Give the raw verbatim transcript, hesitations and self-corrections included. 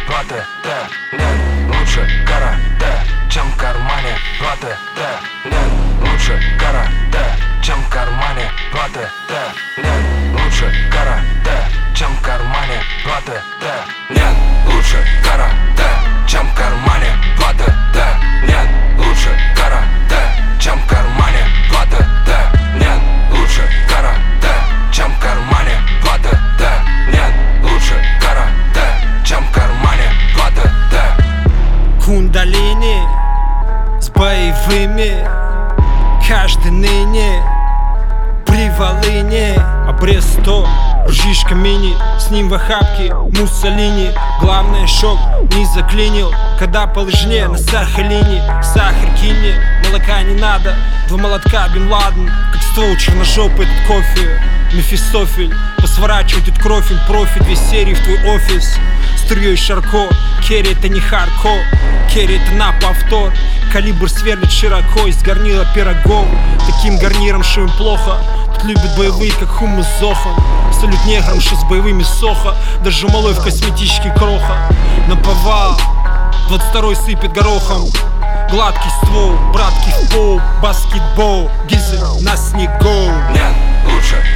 платы, да, нет лучше карате, чем в кармане платы, да, нет лучше карате, чем в кармане платы, да, нет лучше карате, чем в кармане платы, да, нет лучше карате, чем в кармане платы, да, нет лучше карате, чем в кармане платы, да, нет лучше карате, чем в кармане платы, да, нет лучше карате, чем в кармане платы, да. Кундалини с боевыми каждый ныне при волыне. Обрез сто, ржишка мини, с ним в охапке Муссолини. Главное, шок не заклинил, когда по лыжне на Сахалине. Сахар кинь мне, молока не надо, два молотка Бен Ладен, как ствол черножопый этот кофе. Мефистофель, посворачивает этот крофель, профи, две серии в твой офис. Струей Шарко, керри это не хардко, керри это на повтор. Калибр сверлит широко из горнила пирогов. Таким гарниром, что им плохо. Тут любят боевые, как хумус Зохан. Салют неграм, что с боевыми сохо. Даже малой в косметичке кроха. Наповал, двадцать второй сыпет горохом. Гладкий ствол, братки в пол, баскетбол. Гизель, нас не гоу. Нет лучше